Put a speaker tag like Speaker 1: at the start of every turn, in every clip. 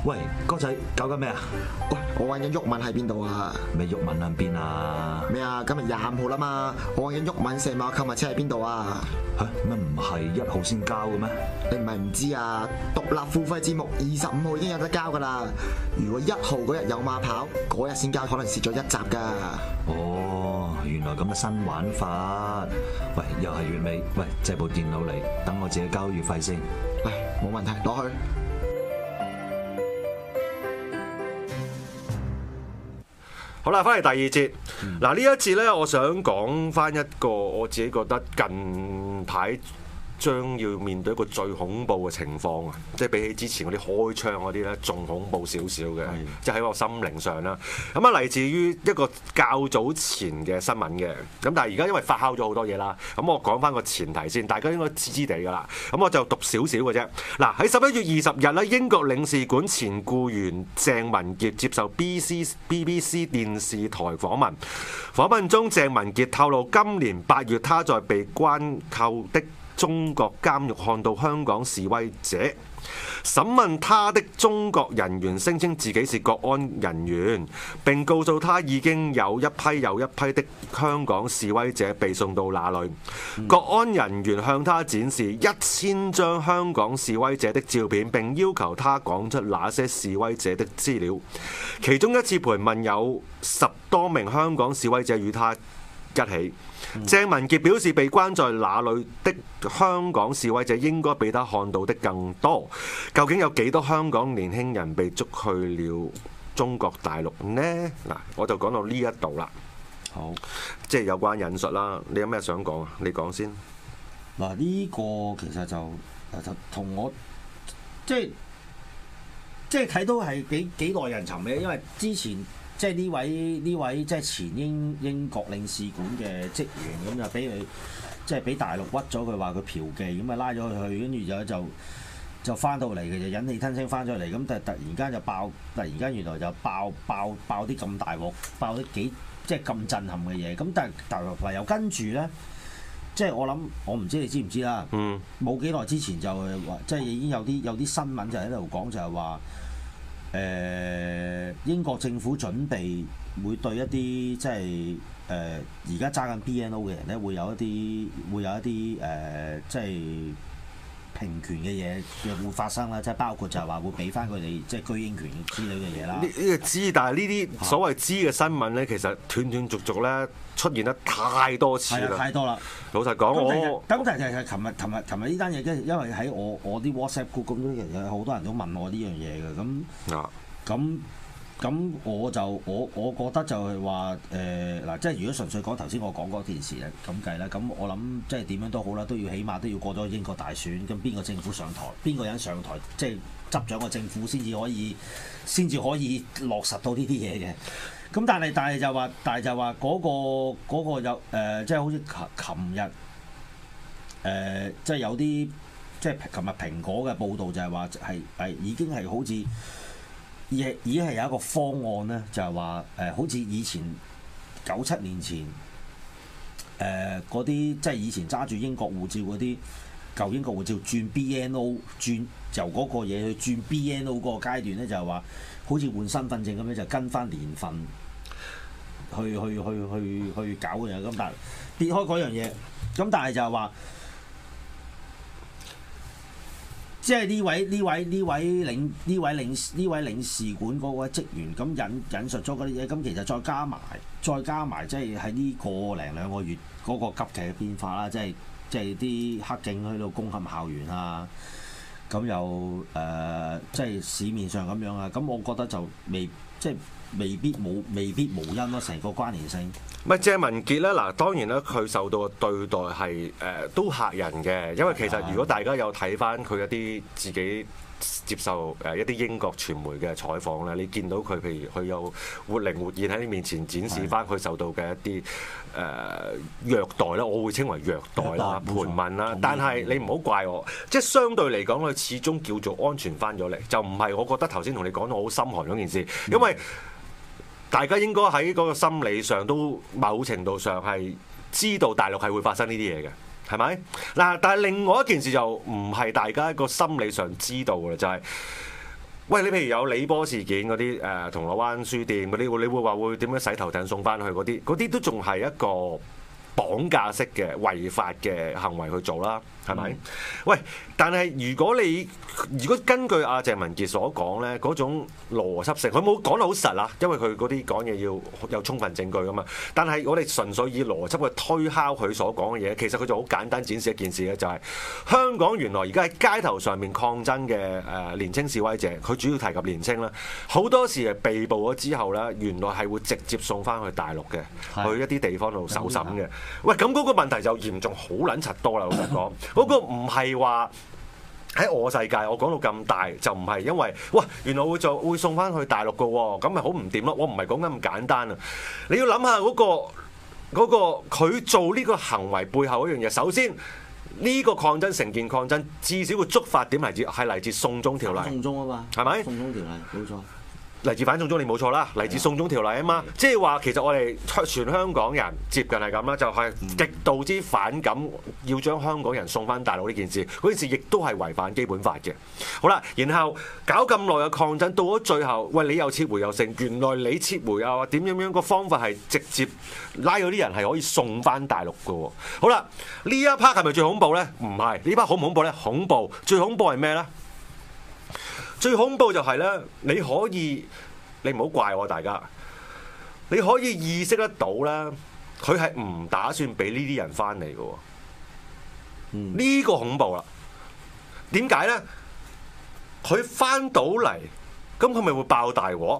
Speaker 1: 喂，哥仔搞緊咩啊？
Speaker 2: 喂，我揾緊鬱敏喺邊度啊？
Speaker 1: 咩鬱敏喺邊啊？
Speaker 2: 咩啊？今日25號啦嘛，我揾緊鬱敏射馬購物車喺邊度啊？
Speaker 1: 嚇乜唔係1號先交嘅咩？
Speaker 2: 你唔係唔知啊？獨立付費節目25號已經有得交噶啦。如果1號嗰日有馬跑，嗰日先交，可能蝕咗一集噶。
Speaker 1: 哦，原來咁嘅新玩法。喂，又係月尾，喂，借部電腦嚟，等我自己交月費先。
Speaker 2: 喂，冇問題，攞去。
Speaker 3: 好啦，翻嚟第二節。嗱，呢一節咧，我想講翻一個我自己覺得近排將要面對一個最恐怖嘅情況啊！即係比起之前嗰啲開槍嗰啲咧，仲恐怖少少嘅，即係喺個心靈上啦。咁啊，嚟自於一個較早前嘅新聞嘅。咁但係而家因為發酵咗好多嘢啦，咁我講翻個前提先，大家應該知知地㗎啦。咁我就讀少少嘅啫。嗱，喺11月20日咧，英國領事館前僱員鄭文傑接受 BBC 電視台訪問，訪問中鄭文傑透露，今年8月他在被關扣的中國監獄看到香港示威者，審問他的中國人員聲稱自己是國安人員，並告訴他已經有一批又一批的香港示威者被送到那裏。國安人員向他展示1000張香港示威者的照片，並要求他講出那些示威者的資料。其中一次盤問有10多名香港示威者與他一起。鄭文傑表示，被關在那裏的香港示威者應該比他看到的更多。究竟有幾多香港年輕人被捉去了中國大陸呢？嗱，我就講到呢一度啦。
Speaker 4: 好，
Speaker 3: 即係有關引述啦。你有咩想講啊？你講先。
Speaker 4: 嗱，呢個其實就同我即係睇到係幾耐人尋味，因為之前。即係呢位即係前英國領事館嘅職員咁就俾佢即係俾大陸屈咗佢話佢嫖妓咁啊拉咗佢去，跟住就翻到嚟嘅就引氣吞聲翻咗嚟，咁但係突然間就爆，突然間原來就爆啲咁大鑊，爆啲幾即係咁震撼嘅嘢，咁但係大陸話又跟住咧，即係我唔知你知唔知啦，冇幾耐之前就話即係已經有啲新聞就喺度講就係話。英國政府準備會對一啲即係而家揸緊 BNO 嘅人咧，會有一啲即係平權嘅嘢會發生啦，即係包括就係話會俾翻佢哋即係居英權之類嘅嘢啦。
Speaker 3: 呢個知，但係呢啲所謂知嘅新聞咧，其實斷斷續續咧出現得太多次啦。
Speaker 4: 太多啦。老
Speaker 3: 實講，
Speaker 4: 咁但係琴日呢單嘢，因為喺我啲 WhatsApp group 咁樣，其實好多人都問我呢樣嘢嘅，咁我覺得就係話嗱，即係如果純粹講頭先我講嗰件事咧咁計啦，咁我諗即係點樣都好啦，起碼都要過咗英國大選，咁邊個政府上台，邊個人上台，即係執掌個政府先至可以落實到呢啲嘢嘅。咁但係就話嗰個有即係好似琴日即係有啲即係琴日蘋果嘅報導就係話係已經係好似。已經係有一個方案咧，就係話好似以前97年前嗰啲，即係以前揸住英國護照嗰啲舊英國護照轉 BNO， 由嗰個嘢去轉 BNO 嗰個階段咧，就係話好似換身份證咁樣，就跟翻年份去搞嘅嘢。咁但係撇開嗰樣嘢，咁但係就係話。即係呢位領事館嗰位職員咁引述咗嗰啲嘢，咁其實再加埋，即係喺呢個零兩個月嗰個急劇嘅變化啦，即係啲黑警去到攻陷校園啊，咁又即係市面上咁樣啊，咁我覺得就未必無因咯，成個關聯性。
Speaker 3: 唔係鄭文傑咧，嗱當然咧，佢受到嘅對待係都嚇人嘅，因為其實如果大家有睇翻佢一啲自己接受一啲英國傳媒嘅採訪咧，你見到佢譬如佢有活靈活現喺你面前展示翻佢受到嘅一啲虐待啦，我會稱為虐待啦、盤問啦。但係你唔好怪我，即係相對嚟講，佢始終叫做安全翻咗嚟，就唔係我覺得頭先同你講到好心寒嗰件事，因為。大家應該喺嗰個心理上都某程度上係知道大陸係會發生呢啲嘢嘅，係咪？嗱，但係另外一件事就唔係大家個心理上知道嘅，就係喂，你譬如有李波事件嗰啲銅鑼灣書店嗰啲，你會話會點樣洗頭艇送翻去嗰啲都仲係一個綁架式嘅違法嘅行為去做啦，係咪？喂，但係如果根據阿鄭文傑所講咧，嗰種邏輯性，佢冇講得好實啊，因為佢嗰啲講嘢要有充分證據㗎嘛。但係我哋純粹以邏輯去推敲佢所講嘅嘢，其實佢就好簡單展示一件事咧，就係香港原來而家喺街頭上面抗爭嘅年青示威者，佢主要提及年青啦，好多時係被捕咗之後咧，原來係會直接送翻去大陸嘅，去一啲地方度受審嘅。喂，咁嗰個問題就嚴重好撚柒多啦，老實講，嗰個唔係話喺我世界，我講到咁大就唔係因為，哇，原來會送翻去大陸嘅喎，咁咪好唔掂咯？我唔係講緊咁簡單啊！你要諗下嗰個佢做呢個行為背後嗰樣嘢，首先呢個抗爭成件抗爭，至少個觸發點係嚟自送中條例，
Speaker 4: 送中啊嘛，
Speaker 3: 係咪？
Speaker 4: 送中條例冇錯。
Speaker 3: 嚟自反送中你冇錯啦，嚟自送中條例啊嘛，即係話其實我哋全香港人接近係咁啦，就係極度之反感要將香港人送翻大陸呢件事，嗰件事亦都係違反基本法嘅。好啦，然後搞咁耐嘅抗爭，到咗最後，喂，你又撤回又成，原來你撤回啊點樣個方法係直接拉嗰啲人係可以送翻大陸嘅喎。好啦，呢一 part 係咪最恐怖咧？唔係，呢 part 恐唔恐怖咧？恐怖，最恐怖係咩咧？最恐怖就係咧，你唔好怪我大家，你可以意識得到咧，佢係唔打算俾呢啲人翻嚟嘅喎。呢個恐怖啦。點解咧？佢翻到嚟，咁佢咪會爆大鑊？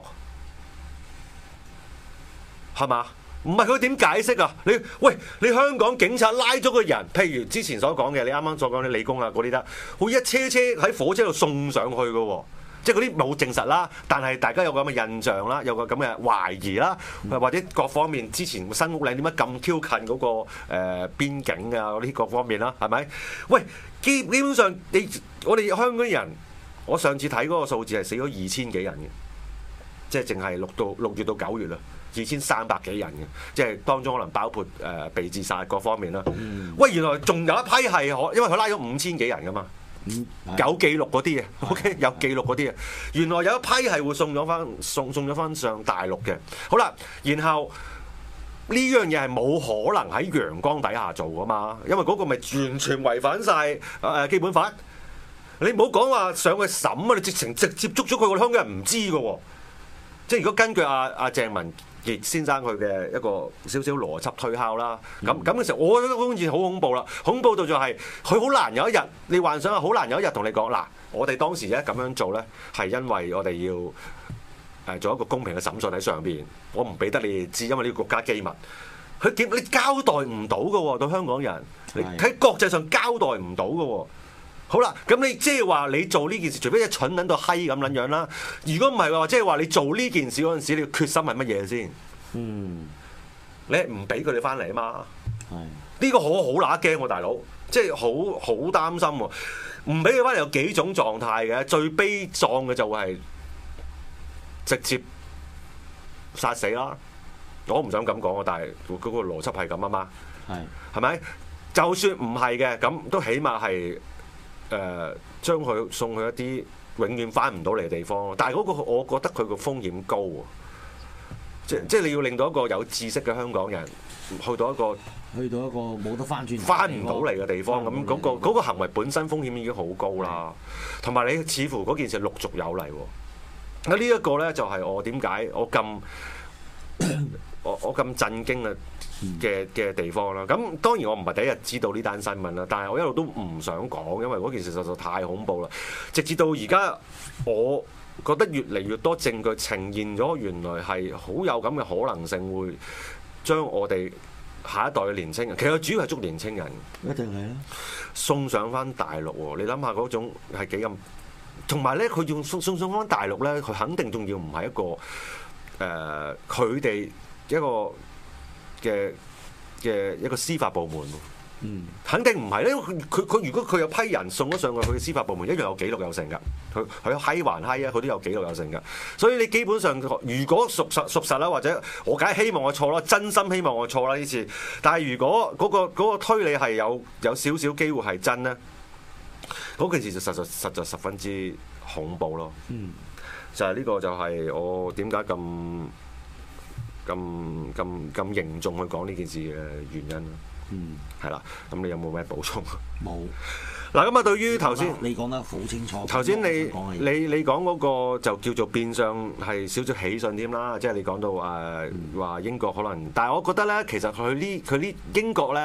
Speaker 3: 係嘛？唔係佢點解釋啊？你香港警察拉咗個人，譬如之前所講嘅，你啱啱所講啲理工啊嗰啲得，會一車喺火車度送上去嘅喎。即係嗰啲冇證實啦，但係大家有個咁嘅印象啦，有個咁嘅懷疑啦，或者各方面之前新屋嶺點解咁 Q 近嗰個邊境啊嗰啲各方面啦，係咪？喂，基本上我哋香港人，我上次睇嗰個數字係死咗2000幾人嘅，即係淨係6月到9月啦，2300幾人嘅，即係當中可能包括被自殺各方面啦。喂，原來仲有一批係因為佢拉咗5000幾人噶嘛。有記錄嗰啲嘅 ，OK， 有記錄嗰啲嘅，原來有一批係會送咗翻上大陸嘅。好啦，然後呢樣嘢係冇可能喺陽光底下做噶嘛，因為嗰個咪完全違反晒基本法。你唔好講話上去審啊，你直接捉咗佢，我哋香港人唔知噶喎。即係如果根據阿鄭文傑先生佢嘅一個少少邏輯推敲啦，咁嘅時候，我覺得嗰件事好恐怖啦！恐怖到就係佢好難有一日，你幻想下好難有一日同你講嗱，我哋當時咧咁樣做咧，係因為我哋要做一個公平嘅審訊喺上邊，我唔俾得你哋知，因為呢個國家機密。你交代唔到嘅喎，對香港人，你喺國際上交代唔到嘅喎。好啦，咁你即係話你做呢件事，除非一蠢撚到閪咁撚樣啦。如果唔係話，即係話你做呢件事嗰陣時，你嘅決心係乜嘢先？你係唔俾佢哋翻嚟啊嘛？呢個好乸驚喎，大佬，即係好擔心喎。唔俾佢翻嚟有幾種狀態嘅，最悲壯嘅就會係直接殺死啦。我唔想咁講啊，但係嗰個邏輯係咁啊嘛。係咪？就算唔係嘅，咁都起碼係。將佢送去一啲永遠翻唔到嚟嘅地方，但係嗰個我覺得佢個風險高喎，即係你要令到一個有知識嘅香港人去到一個冇得翻唔到嚟嘅地方，咁嗰個行為本身風險已經好高啦，同埋你似乎嗰件事陸續有嚟喎。呢一個咧就係我點解我咁震驚啊嘅地方啦，咁當然我唔係第一日知道呢單新聞啦，但係我一路都唔想講，因為嗰件事實在太恐怖啦。直至到而家，我覺得越嚟越多證據呈現咗，原來係好有咁嘅可能性，會將我哋下一代嘅年青人，其實主要係捉年青人，
Speaker 4: 一定係啦，
Speaker 3: 送上翻大陸喎。你諗下嗰種係幾咁，同埋咧佢用送翻大陸咧，佢肯定仲要唔係一個佢哋一個嘅一個司法部門，肯定唔係，因為佢如果佢有批人送咗上去，佢嘅司法部門一樣有記錄有成㗎，佢閪還閪啊，佢都有記錄有成㗎，所以你基本上如果屬實啦，或者我梗係希望我錯啦，真心希望我錯啦呢次，但係如果嗰個推理係有少少機會係真咧， 嗰件事就實在十分之恐怖咯。就係呢個就係我點解咁凝重去講呢件事嘅原因。係啦，咁你有冇咩補充？
Speaker 4: 冇。
Speaker 3: 嗱，咁啊，對於頭先
Speaker 4: 你講得好清楚。
Speaker 3: 頭先你講嗰個就叫做變相係少少喜訊添啦，即係你講到話英國可能，但係我覺得咧，其實佢呢英國咧，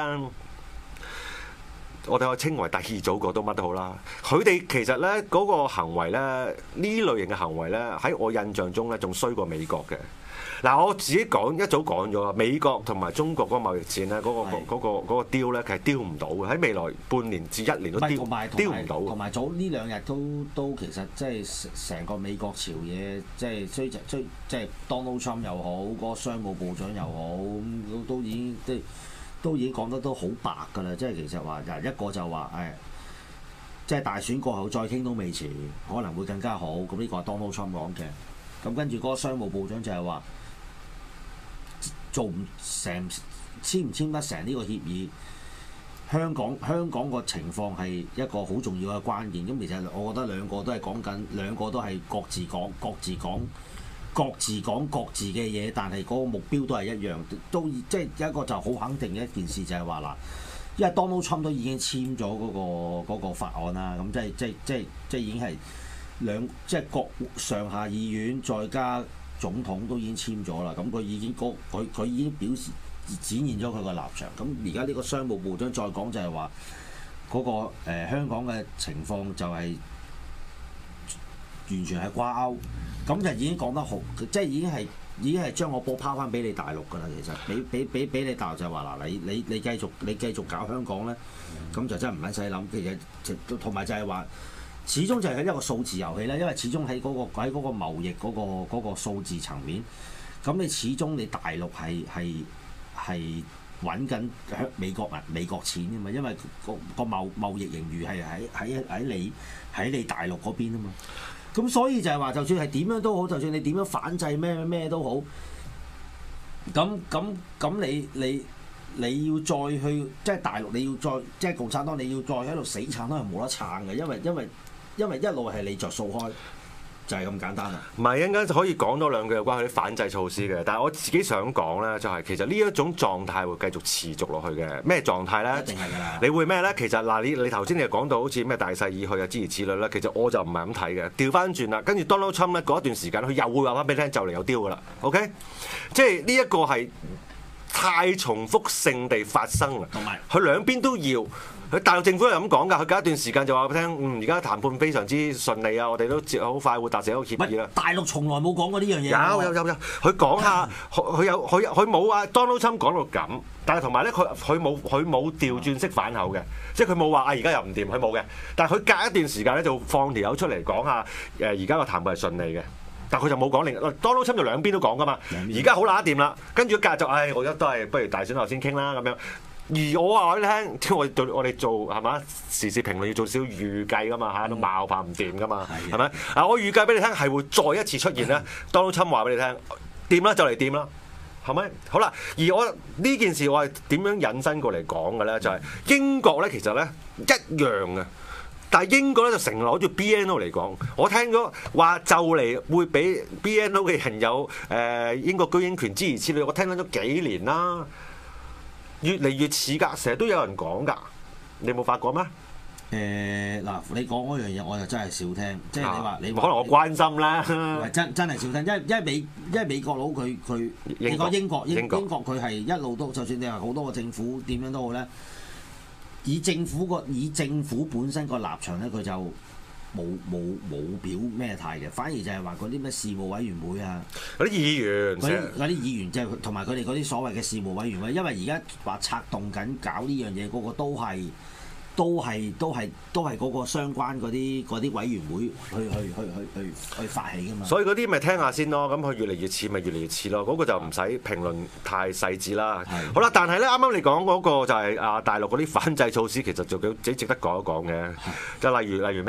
Speaker 3: 我哋可以稱為第二祖國都乜都好啦。佢哋其實咧嗰個行為咧，呢類型嘅行為咧，喺我印象中咧仲衰過美國嘅。嗱，我自己一早講咗啦，美國同埋中國嗰個貿易戰咧，嗰個 deal 咧，其實 deal 唔到嘅，喺未來半年至1年都 deal 唔到。
Speaker 4: 同埋早呢兩日都其實即係成個美國朝野，即係即係 Donald Trump 又好，嗰個商務部長又好，都已經講得都好白㗎啦。即係其實話一個就話即係大選過後再傾都未遲，可能會更加好。咁呢個係 Donald Trump 講嘅。咁跟住嗰個商務部長就係話，做唔成簽唔簽得成呢個協議，香港個情況係一個好重要嘅關鍵。咁其實我覺得兩個都係各自講各自嘅嘢，但係嗰個目標都係一樣，都即係一個就好肯定嘅一件事就係話嗱，因為 Donald Trump 都已經簽咗嗰個法案啦，咁即係已經係即係各上下議院再加總統都已經簽咗啦，咁佢已經表示展現咗佢個立場。咁而家呢個商務部長再講就係話嗰個香港嘅情況就係完全係掛鈎，咁就已經講得好，即係已經係將個波拋翻俾你大陸㗎啦。其實俾你大陸就係話嗱，你繼續搞香港咧，咁就真係唔撚使諗。其實同埋就係話。始終就係一個數字遊戲咧，因為始終喺嗰個貿易嗰個數字層面，咁你始終你大陸係揾緊美國錢㗎嘛，因為個貿易盈餘係喺你大陸嗰邊啊嘛，咁所以就係話，就算係點樣都好，就算你點樣反制咩都好，咁你要再去即係大陸，你要再即係共產黨，你要再喺度死撐都係冇得撐嘅，因為一路係你着數開，就係咁簡單啦。
Speaker 3: 唔係一陣間就可以講多兩句有關佢啲反制措施嘅，但係我自己想講咧，就係其實呢一種狀態會繼續持續落去嘅。咩狀態咧？
Speaker 4: 一定係㗎啦。
Speaker 3: 你會咩咧？其實嗱，你頭先你又講到好似咩大勢已去啊，諸如此類啦。其實我就唔係咁睇嘅。調翻轉啦，跟住 Donald Trump 咧嗰一段時間，佢又會話翻俾你聽，就嚟有 deal 㗎啦。OK， 即係呢一個係太重複性地發生啦。同埋佢兩邊都要。佢大陸政府係咁講㗎，佢隔一段時間就話俾你聽，而家談判非常之順利啊，我哋都好快會達成一個協議啦。
Speaker 4: 大陸從來冇講過呢樣嘢。
Speaker 3: 有，佢講下，佢冇啊 Donald Trump 講到咁，但係同埋咧，佢冇調轉式反口嘅，即係佢冇話而家又唔掂，佢冇嘅。但係佢隔一段時間咧就放條友出嚟講下而家個談判係順利嘅，但係佢就冇講另 Donald Trump 就兩邊都講㗎嘛。而家好揦掂啦，跟住隔就我而家都係不如大選後先傾啦咁樣。而我話俾你聽，即係我哋做係嘛時事評論要做少預計㗎嘛嚇，都冒怕唔掂㗎嘛，係咪？嗱，我預計俾你聽係會再一次出現咧。Donald Trump話俾你聽，掂啦就嚟掂啦，係咪？好啦，而我呢件事我係點樣引申過嚟講嘅咧？就係英國咧，其實咧一樣嘅，但係英國咧就成日攞住 BNO 嚟講，我聽咗話就嚟會俾 BNO 嘅人有英國居英權諸如此類，我聽咗幾年啦。越嚟越似㗎，成日都有人講㗎，你冇發覺咩？
Speaker 4: 嗱，你講嗰樣嘢我就真係少聽，即係你話
Speaker 3: 可能我關心啦。
Speaker 4: 真係少聽，因為美國佬佢你講英國佢係一路都，就算你話好多個政府點樣都好咧，以政府本身個立場咧，佢就冇表咩態嘅，反而就係話嗰啲咩事務委員會啊，
Speaker 3: 嗰啲議員，
Speaker 4: 嗰啲議員即係同埋佢哋嗰啲所謂嘅事務委員會，因為而家話策動緊搞呢樣嘢，嗰個都係嗰個相關嗰啲委員會去發起㗎嘛。
Speaker 3: 所以嗰啲咪聽下先咯，咁佢越嚟越似咪越嚟越似咯，嗰個就唔使評論太細緻啦。好啦，但係咧啱啱你講嗰個就係大陸嗰啲反制措施，其實就幾值得講一講嘅，就例如咩啊？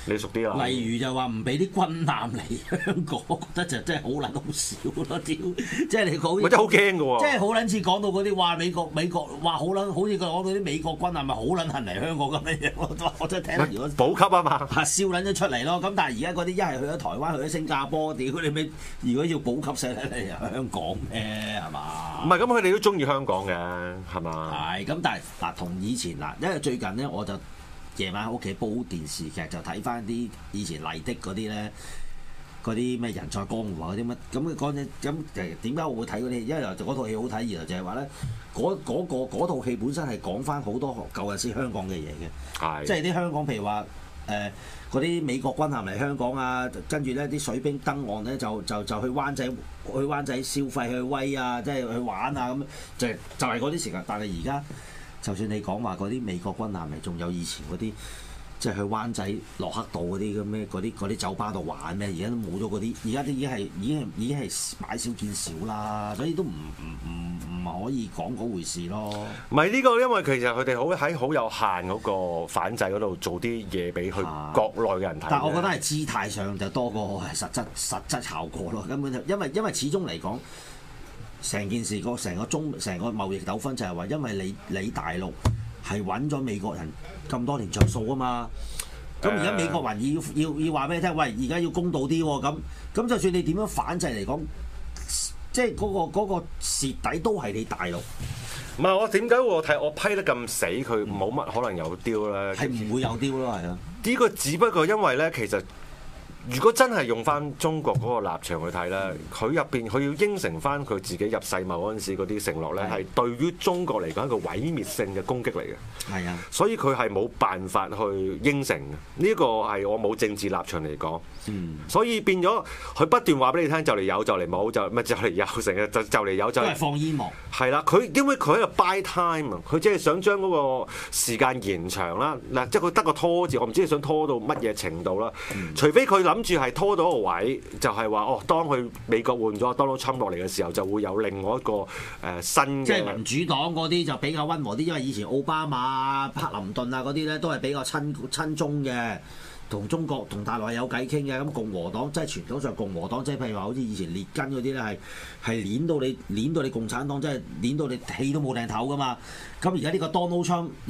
Speaker 3: 你熟啲啊？
Speaker 4: 例如就話唔俾啲軍艦嚟香港，我覺得就真係好撚好笑咯！屌，即係你講，
Speaker 3: 咪真係好驚嘅喎！
Speaker 4: 即係好撚似講到嗰啲話美國話好撚，好似佢講到啲美國軍艦咪好撚恨嚟香港咁樣樣，我真係聽得如果
Speaker 3: 補給啊嘛，
Speaker 4: 笑撚咗出嚟咯。咁但係而家嗰啲一係去咗台灣，去咗新加坡，屌你咪如果要補給使嚟香港咩係嘛？
Speaker 3: 唔係咁，佢哋都中意香港嘅係嘛？
Speaker 4: 係咁，但係嗱同以前嗱，因為最近咧我就夜晚喺屋企煲電視劇，就睇翻啲以前麗的嗰啲咧，嗰啲咩人在江湖啊嗰啲乜咁講嘅咁誒點解我會睇嗰啲？因為嗰套戲好睇，然後就係話咧嗰套戲本身係講翻好多舊日先香港嘅嘢嘅，
Speaker 3: 係
Speaker 4: 即係啲香港譬如話嗰啲美國軍艦嚟香港啊，跟住咧啲水兵登岸咧就去灣仔消費去威啊，即係去玩啊咁，就係嗰啲時間。但係而家就算你講話嗰啲美國軍艦嚟，仲有以前嗰啲。即係去灣仔駱克道嗰啲咁咩嗰啲酒吧度玩咩？而家都冇咗嗰啲，而家都已經係買少見少啦，所以都唔可以講嗰回事咯。
Speaker 3: 唔係呢個，因為其實佢哋好有限嗰個反制嗰度做啲嘢俾佢國內嘅人睇。
Speaker 4: 但係我覺得係姿態上就多過係實質效果咯。根本就因為始終嚟講，成件事成個貿易糾紛就係話，因為你大陸係揾咗美國人咁多年着數啊嘛，咁而家美國人要話俾你聽，喂，而家要公道啲喎，咁就算你點樣反制嚟講，即係嗰個蝕底都係你大陸。
Speaker 3: 唔係我點解我批得咁死，佢冇乜可能有丟咧？
Speaker 4: 係唔會有丟咯，係啊。
Speaker 3: 呢個只不過因為咧，其實。如果真係用翻中國嗰個立場去睇咧，佢入邊佢要應承翻佢自己入世貿嗰陣時嗰啲承諾咧，係對於中國嚟講一個毀滅性嘅攻擊嚟嘅。係啊，所以佢係冇辦法去應承嘅。呢個係我冇政治立場嚟講。所以變咗佢不斷話俾你聽，就嚟有就嚟冇，就嚟有成日就嚟有就。都係
Speaker 4: 放煙幕。係
Speaker 3: 啦，因為佢喺度 buy time 啊，佢即係想將嗰個時間延長啦。嗱，即係佢得個拖字，我唔知佢想拖到乜嘢程度啦。除非佢諗住係拖到個位，就係話當佢美國換咗 Donald Trump 落嚟嘅時候，就會有另外一個新嘅。即係民主黨嗰啲就比較溫和啲，因為以前奧巴馬、克林頓啊嗰啲咧都係比較親中嘅，同中國同大陸係有偈傾嘅。咁共和黨即係傳統上共和黨，即係譬如話好似以前列根嗰啲咧係攣到你共產黨，即係攣到你氣都冇掟頭噶嘛。咁而家呢個 Donald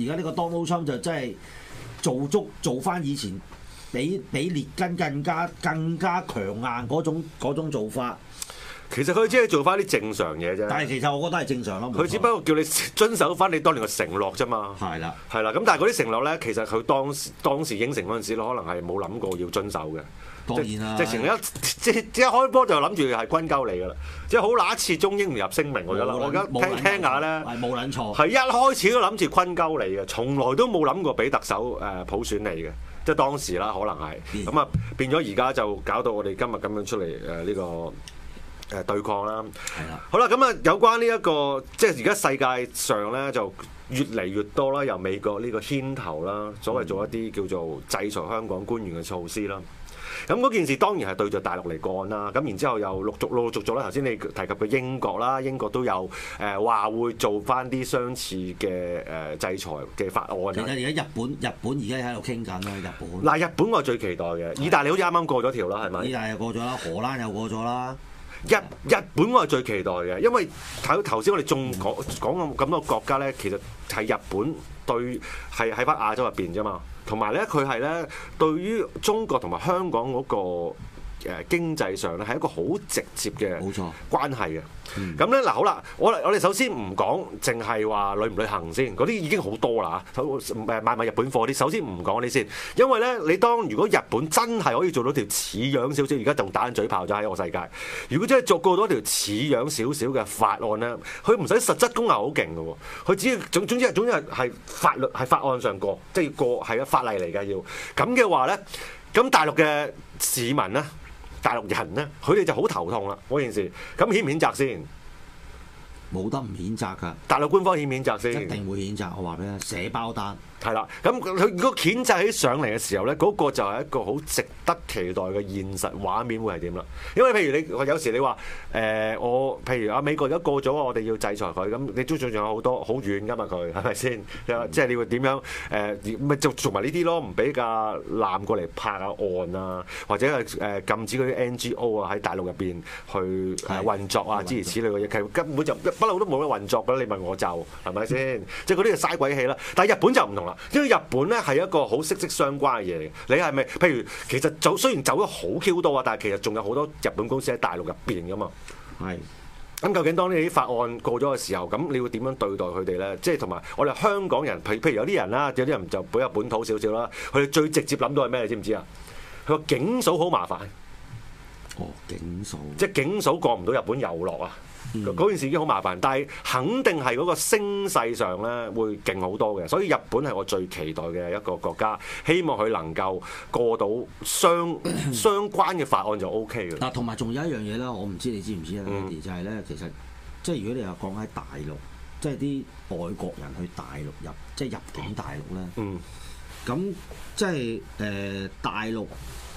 Speaker 3: Trump 就真係做翻以前。比列根更加強硬嗰種做法，其實佢只係做翻啲正常嘢啫。但係其實我覺得係正常咯。佢只不過叫你遵守翻你當年嘅承諾啫嘛。係啦，係啦。咁但係嗰啲承諾咧，其實佢當時應承嗰陣時，可能係冇諗過要遵守嘅。當然啦，直情一開波就諗住係軍鳩你㗎啦，即係好嗱一次中英聯合聲明我覺得，我而家聽下咧，係冇撚錯，係一開始都諗住軍鳩你嘅，從來都冇諗過俾特首普選你嘅。即係當時啦，可能係咁啊，變咗而家就搞到我哋今日咁樣出嚟呢個對抗啦。係啦，好啦，咁啊有關呢一個即係而家世界上咧就越嚟越多啦，由美國呢個牽頭啦，所謂做一啲叫做制裁香港官員嘅措施啦。咁嗰件事當然係對著大陸嚟幹啦，咁然之後又陸續啦。頭先你提及嘅英國啦，英國都有話會做翻啲相似嘅制裁嘅法案。其實而家日本而家喺度傾緊啦，日本。嗱，日本我係最期待嘅，意大利好似啱啱過咗條啦，係咪？意大利又過咗啦，荷蘭又過咗啦。日本我係最期待嘅，因為頭先我哋仲講咁多國家咧，其實係日本對係喺翻亞洲入邊啫嘛。同埋咧，佢係咧對於中國同埋香港嗰個經濟上咧係一個好直接嘅關係嘅。咁咧嗱，好啦，我哋首先唔講，淨係話旅唔旅行先，嗰啲已經好多啦嚇。買日本貨啲，首先唔講你先，因為咧你如果日本真係可以做到條似樣少少，而家仲打緊嘴炮就喺個世界。如果真係過到條似樣少少嘅法案咧，佢唔使實質功能好勁嘅喎，佢只要總之係法律係法案上過，即係要過係法例嚟嘅要。咁嘅話咧，咁大陸嘅市民咧。大陸人咧，佢哋就好頭痛啦嗰件事。咁譴唔譴責先？
Speaker 4: 冇得唔譴責㗎，
Speaker 3: 大陸官方譴責先，
Speaker 4: 一定會譴責。我話俾你聽，寫包單。
Speaker 3: 係啦，咁佢如果譴責起上嚟嘅時候咧，嗰、個就係一個好值得期待嘅現實畫面會係點啦？因為譬如你有時你話我譬如美國而家過咗，我哋要制裁佢，咁你都仲有好多好遠㗎嘛佢係咪先？即係你會點樣咪就做埋呢啲咯？唔俾架艦過嚟泊下岸啊，或者係禁止嗰啲 NGO 啊喺大陸入邊去運作啊，諸如此類嘅嘢，其實根本就不嬲都冇得運作㗎。你問我就係咪先？即係嗰啲就嘥鬼氣啦。但係日本就唔同啦。因為日本咧係一個好息息相關嘅嘢，你係咪？譬如其實雖然走咗好 Q 多啊，但係其實仲有好多日本公司喺大陸入邊噶嘛。係。咁究竟當呢啲法案過咗嘅時候，咁你會點樣對待佢哋咧？即係同埋我哋香港人，譬如有啲人啦，有啲人就比較本土少少啦，佢哋最直接諗到係咩？你知唔知啊？佢話警嫂好麻煩。
Speaker 4: 哦，警嫂。即
Speaker 3: 係警嫂過唔到日本遊樂啊！嗰件事已經好麻煩，但係肯定係嗰個聲勢上咧會勁好多嘅，所以日本係我最期待嘅一個國家，希望佢能夠過到相關嘅法案就 O K 嘅。
Speaker 4: 嗱，同埋仲有一樣嘢啦，我唔知你知唔知啊？就係咧，其實即係如果你話講喺大陸，即係啲外國人去大陸即係入境大陸咧，咁即係大陸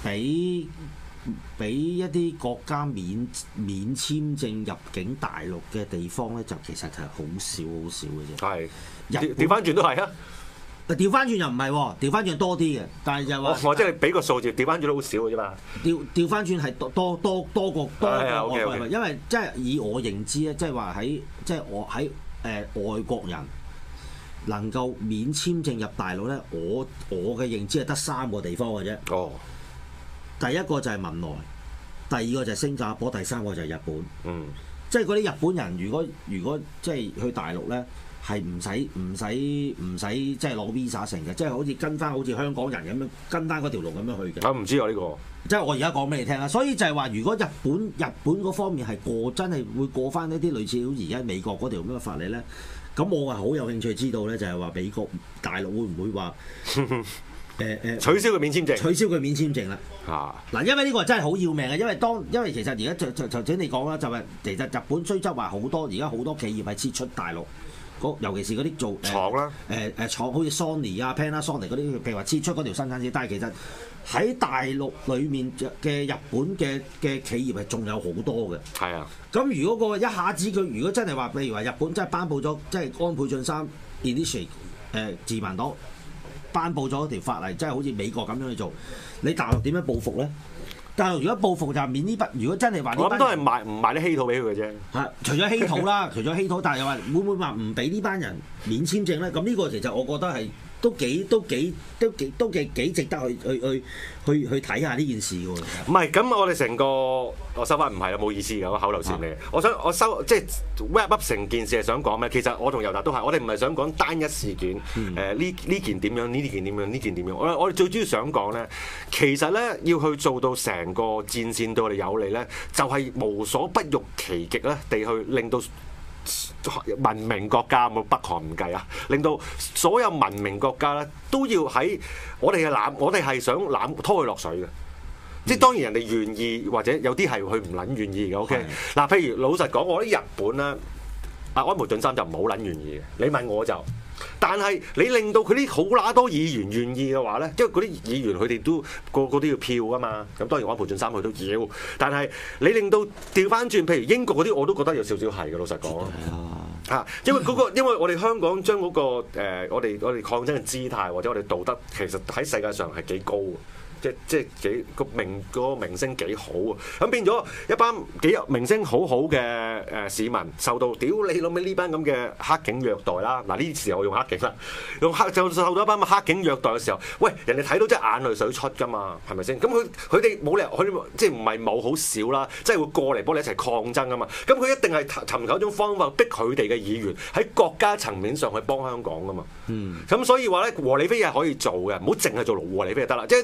Speaker 4: 俾一啲國家免簽證入境大陸嘅地方咧，就其實係好少嘅啫。
Speaker 3: 係調翻轉都係啊！
Speaker 4: 調翻轉又唔係喎，調翻轉多啲嘅，但係就話
Speaker 3: 我即係俾個數字，調翻轉都好少嘅啫嘛。
Speaker 4: 調翻轉係多過，因為即係以我認知咧，即係話我喺外國人能夠免簽證入大陸咧，我嘅認知係得3個地方嘅啫。哦。第一個就係文萊，第二個就係新加坡，第三個就係日本。即係嗰啲日本人，如果即係去大陸咧，係唔使即係攞 visa 成嘅，即係好似跟翻好似香港人咁樣跟翻嗰條路咁樣去嘅。
Speaker 3: 唔知啊呢個。
Speaker 4: 即係我而家講俾你聽啦，所以就係話，如果日本嗰方面係真係會過翻一啲類似好似而家美國嗰條咁嘅法例咧，咁我係好有興趣知道咧，就係話美國大陸會唔會話？
Speaker 3: 取消佢免簽證，
Speaker 4: 取消佢免簽證啦。嗱，因為呢個真係好要命嘅，因為其實而家就請你講啦，就係其實日本雖則話好多而家好多企業係撤出大陸，尤其是嗰啲做
Speaker 3: 廠啦，
Speaker 4: 廠好似 Sony 啊、Panasonic 嗰啲，譬如話撤出嗰條生產線，但係其實喺大陸裡面嘅日本嘅企業係仲有好多嘅。係啊。咁如果一下子佢如果真係話，譬如話日本真係頒布咗，即係安倍晉三 initiate 自民黨。頒布咗條法例，即係好似美國咁樣去做，你大陸點樣報復咧？大陸如果報復就係免呢筆，如果真係話呢班，我諗都係唔賣啲稀土俾佢嘅啫。係，除咗稀土啦，除咗稀土，但係又話會唔會話唔俾呢班人免簽證咧？咁呢個其實我覺得係都幾值得去睇下呢件事嘅喎。
Speaker 3: 唔係，咁我哋成個我收翻唔係啦，冇意思嘅，我口頭禪嚟。我收即係 wrap up 成件事係想講咩？其實我同尤達都係，我哋唔係想講單一事件。呢件點樣？呢件點樣？呢件點樣？我哋最主要想講咧，其實咧要去做到成個戰線對我哋有利咧，就係無所不用其極咧地去令到文明國家，冇北韓唔計啊，令到所有文明國家咧都要喺我哋係想拖佢落水嘅。即係當然人哋願意，或者有啲係佢唔撚願意嘅。OK，嗱，譬如老實講，我覺得日本咧，安倍晉三就唔好撚願意嘅。你問我就，但係你令到佢啲好乸多議員願意嘅話咧，因為嗰啲議員佢哋都個個都要票㗎嘛。咁當然安倍晉三佢都要，但係你令到調翻轉，譬如英國嗰啲我都覺得有少少係嘅。老實講因為因為我哋香港將嗰個我哋抗爭嘅姿態或者我哋道德，其實喺世界上係幾高嘅。即係幾個明星幾好啊！咁變咗一班幾明星好嘅市民受到屌你老味呢班咁嘅黑警虐待啦！嗱，呢時候我用黑警啦，就受到一班黑警虐待嘅時候，喂，人哋睇到即係眼淚水出㗎嘛，係咪先？咁佢哋冇理由，佢即係唔係冇好少啦，即係會過嚟幫你一齊抗爭㗎嘛。咁佢一定係尋求一種方法逼佢哋嘅議員喺國家層面上去幫香港㗎嘛。咁所以話咧，和理非係可以做嘅，唔好淨係做和理非就得啦。即係話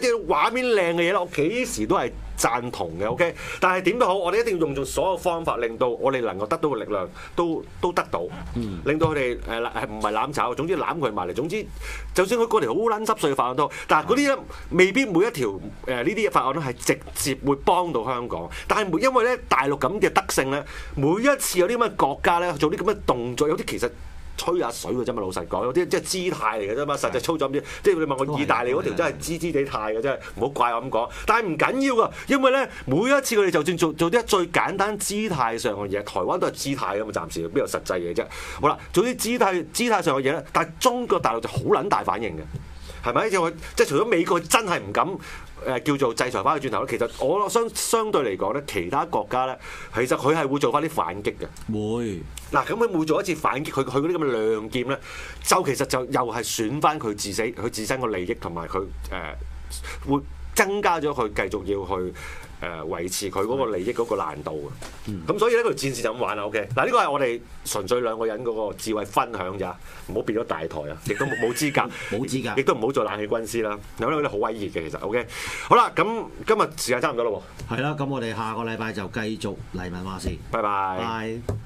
Speaker 3: 畫面靚嘅嘢咧，我幾時都係贊同嘅。OK， 但係點都好，我哋一定要用盡所有方法，令到我哋能夠得到嘅力量都得到，令到佢哋唔係攬炒，總之攬佢埋嚟。總之，就算佢嗰條好撚濕碎嘅法案都好，但係嗰啲咧未必每一條呢啲法案咧係直接會幫到香港。但係因為咧大陸咁嘅德性咧，每一次有啲咁嘅國家咧做啲咁嘅動作，有啲其實吹下水嘅啫嘛，老實講，有啲即係姿態嚟嘅啫嘛，實際操作唔知。即係你問我意大利嗰條真係姿姿地態嘅啫，唔好怪我咁講。但係唔緊要噶，因為咧每一次佢哋就算做啲最簡單姿態上嘅嘢，台灣都係姿態㗎嘛，暫時邊有實際嘢啫。好啦，做啲姿態上嘅嘢咧，但係中國大陸就好撚大反應嘅，係咪？即係除咗美國真係唔敢。叫做制裁翻佢轉頭咧，其實我相對嚟講咧，其他國家咧，其實佢係會做翻啲反擊嘅。
Speaker 4: 會
Speaker 3: 嗱，咁佢每做一次反擊，佢嗰啲咁嘅亮劍咧，就其實就又係損翻佢自身個利益，同埋佢會增加咗佢繼續要去維持佢嗰個利益嗰個難度嘅。咁所以呢個戰事就咁玩啦。OK，嗱呢個係我哋純粹兩個人嗰個智慧分享咋，唔好變咗大台啊！亦都冇資格，
Speaker 4: 冇資格，
Speaker 3: 亦都唔好做冷氣軍師啦。有啲好威熱嘅其實。OK， 好啦，咁今日時間差唔多啦喎。
Speaker 4: 係啦，咁我哋下個禮拜就繼續黎民話事。
Speaker 3: 拜拜。
Speaker 4: 拜。